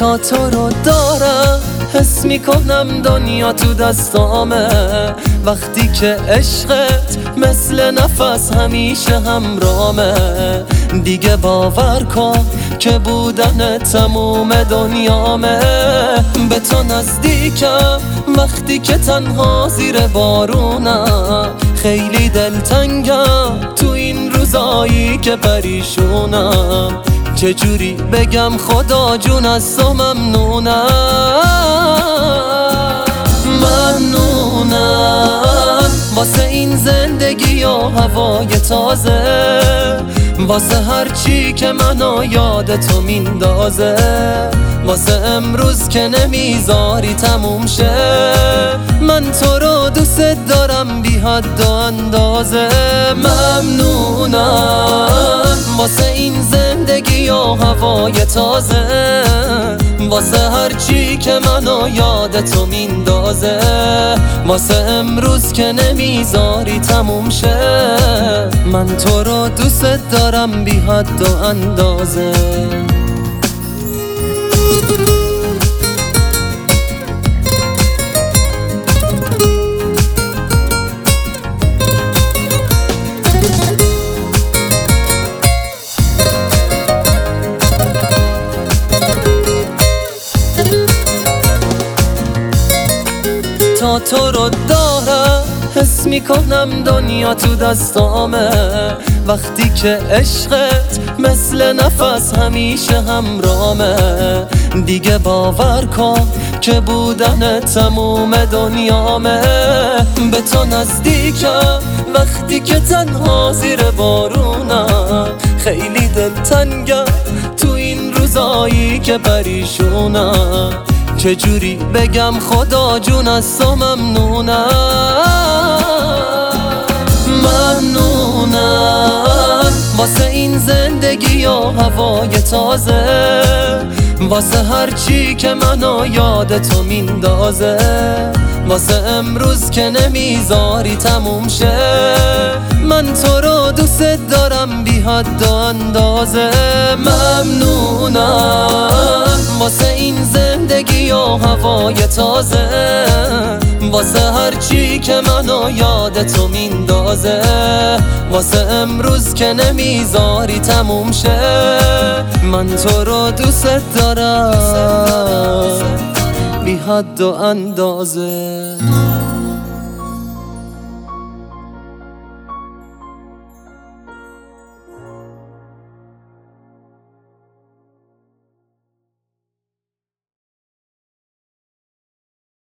تا تو رو دارم حس میکنم دنیا تو دستامه. وقتی که عشقت مثل نفس همیشه همرامه. دیگه باور کن که بودن تموم دنیامه. به تو نزدیکم وقتی که تنها زیر بارونم. خیلی دلتنگم تو این روزایی که پریشونم. چجوری بگم خدا جون از تو ممنونم. ممنونم واسه این زندگی و هوای تازه. واسه هرچی که منو یاد تو میندازه. واسه امروز که نمیذاری تموم شه. من تو رو دوست دارم بی حد و اندازه. ممنونم واسه این زندگی و هوای تازه. واسه هرچی که منو یاد تو میندازه. واسه امروز که نمیذاری تموم شه. من تو رو دوست دارم بی حد و اندازه. تا تو رو دارم حس میکنم دنیا تو دستامه. وقتی که عشقت مثل نفس همیشه همرامه. دیگه باور کن که بودن تموم دنیامه. به تو نزدیکم وقتی که تنها زیر بارونم. خیلی دلتنگم تو این روزایی که پریشونم. چجوری بگم خدا جون از تو ممنونم. ممنونم واسه این زندگی و هوای تازه. واسه هرچی که منو یاد تو میندازه. واسه امروز که نمیذاری تموم شه. من تو رو دوست دارم بی حد و اندازه. ممنونم واسه این زندگی و هوای تازه. واسه هرچی که منو یاد تو میندازه. واسه امروز که نمیذاری تموم شه. من تو رو دوست دارم بی حد و اندازه.